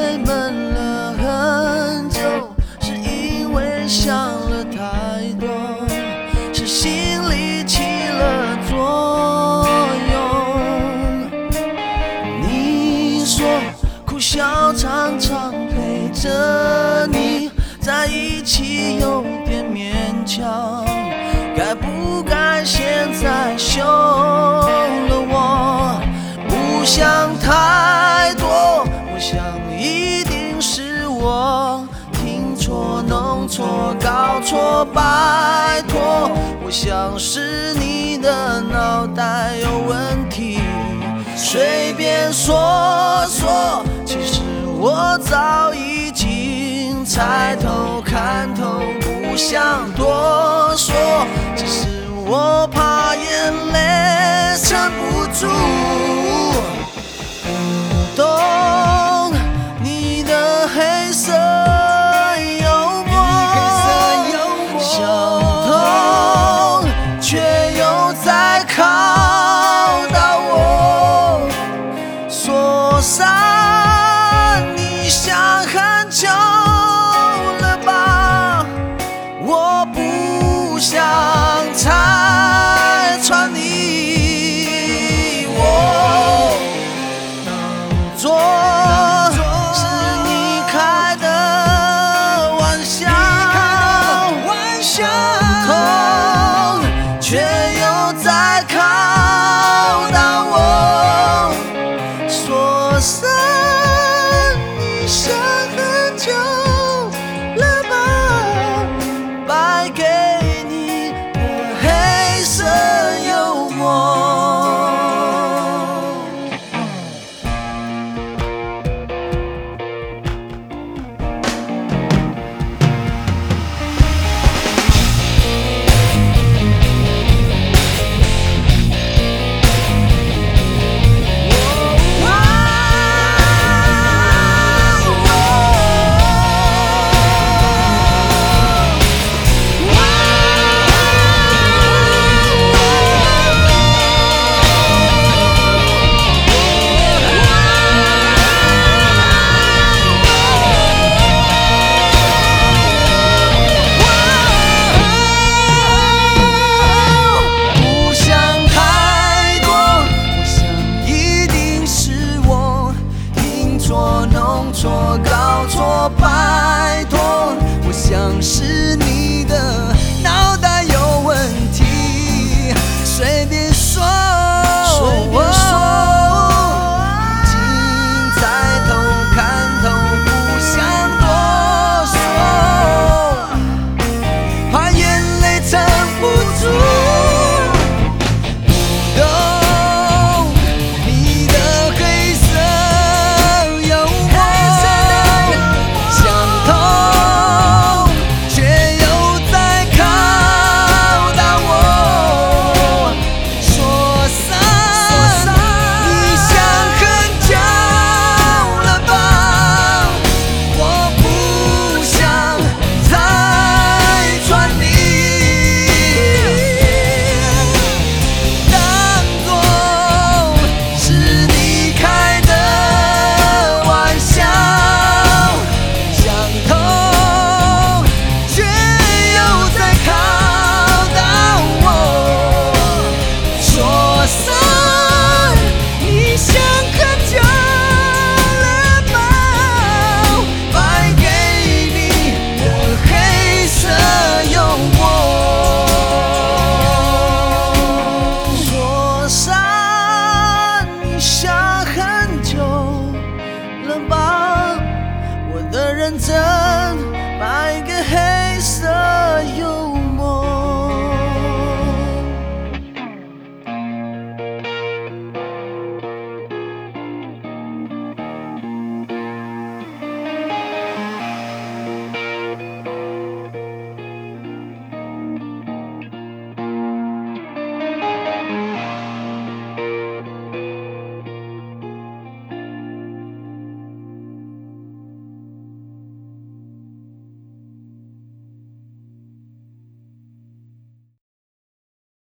闷了很久，是因为想了太多，是心里起了作用。你说苦笑常常陪着你在一起有点勉强，该不该现在休了我？不想太多，我想一定是我听错、弄错、搞错，拜托，我想是你的脑袋有问题，随便说说，其实我早已经猜透看透，不想多说，只是我怕眼泪撑不住。不懂你的黑色幽默，想通却又在考到我，说散你想很久了吧，我不想拆穿你。做是你开的玩笑，想通却又在考到我，说散你想很久了吧，败给你的黑色幽默。弄错、搞错，拜托，我想是